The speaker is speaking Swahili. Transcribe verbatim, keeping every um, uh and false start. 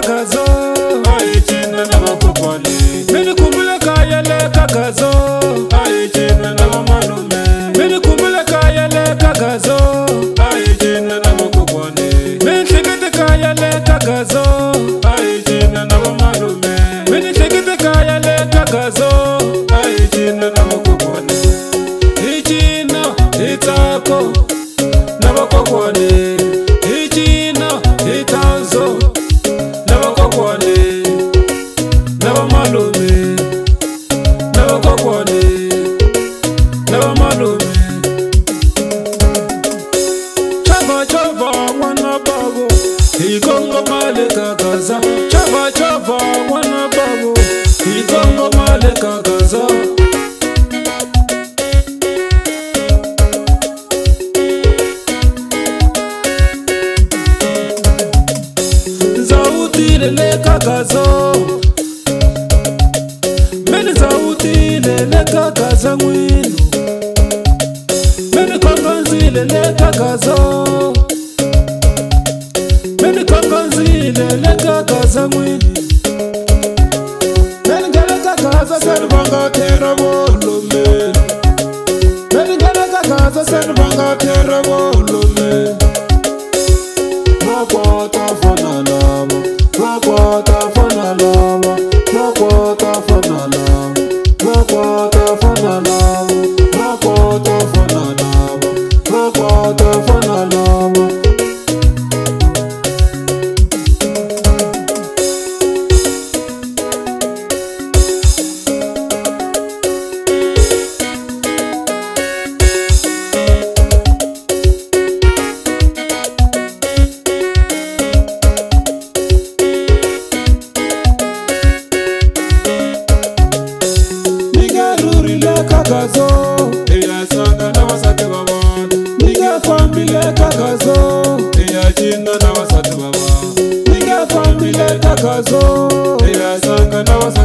kakazo Ai china na makokwani Mini kumbule kayele kakazo Ai china na mamalume Mini kumbule kayele kakazo Ai china na makokwani Mini shikite kayele kakazo Ai china na mamalume Mini shikite kayele kakazo Ai china na makokwani Ichino itako Na makokwani Ichino itazo Na makokwani Na malume Na makokwani Na malume Chava chava wana babu Ikongo male kakaza Chava chava wana babu Ikongo male kakaza Zauti lele kakazo Meni zauti lele kakaza mwinu Meni kongonzi lele kakazo Meni kongonzi lele kakaza mwinu Meni gele kakaza senvanga tera volume Meni gele kakaza senvanga tera volume Makwata fana lava Makwata fana lava Makwata fana lava Makwata fana lava Makwata fana lava Makwata fana lava Kakazo Iya sanga na wasate babana Niga famile kakazo Iya china na wasate babana Niga famile kakazo Iya sanga na wasate